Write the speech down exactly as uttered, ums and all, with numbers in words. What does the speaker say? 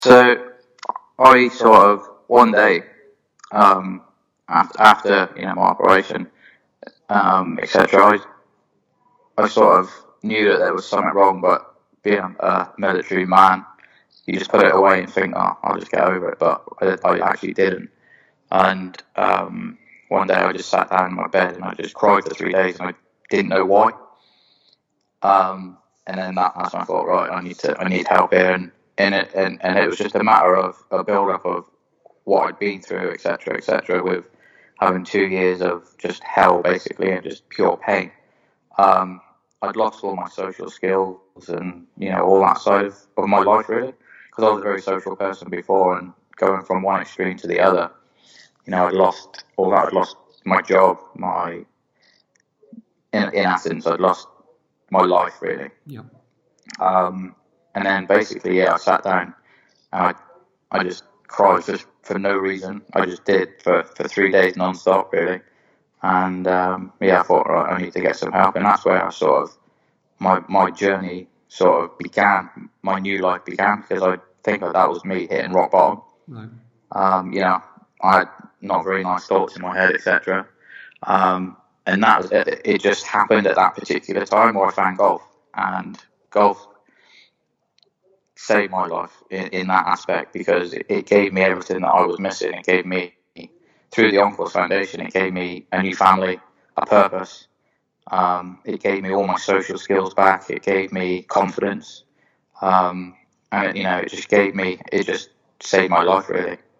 So I sort of one day, um, after, after you know my operation, um, et cetera. I I sort of knew that there was something wrong, but being a military man, you just put it away and think, oh, I'll just get over it. But I, I actually didn't. And um, one day I just sat down in my bed and I just cried for three days and I didn't know why. Um, and then that, that's when I thought, right, I need to, I need help here. And, and it, and, and it was just a matter of a build up of what I'd been through, et cetera, et cetera, with having two years of just hell basically and just pure pain. Um, I'd lost all my social skills and you know all that side of, of my life really, because I was a very social person before, and going from one extreme to the other, you know, I'd lost all that. I'd lost my job, my in in essence, I'd lost my life really. Yeah. Um, and then basically, yeah, I sat down and I I just cried just for no reason. I just did for, for three days non-stop really. And um, yeah, I thought, right, I need to get some help, and that's where I sort of my my journey sort of began. My new life began because I think that that was me hitting rock bottom. Right. Um, you know, I had not very nice thoughts in my head, et cetera. Um, and that was it. It just happened at that particular time where I found golf, and golf saved my life in, in that aspect because it, it gave me everything that I was missing. It gave me, through the Encores Foundation, it gave me a new family, a purpose. Um, it gave me all my social skills back. It gave me confidence. Um, and, it, you know, it just gave me, it just saved my life, really.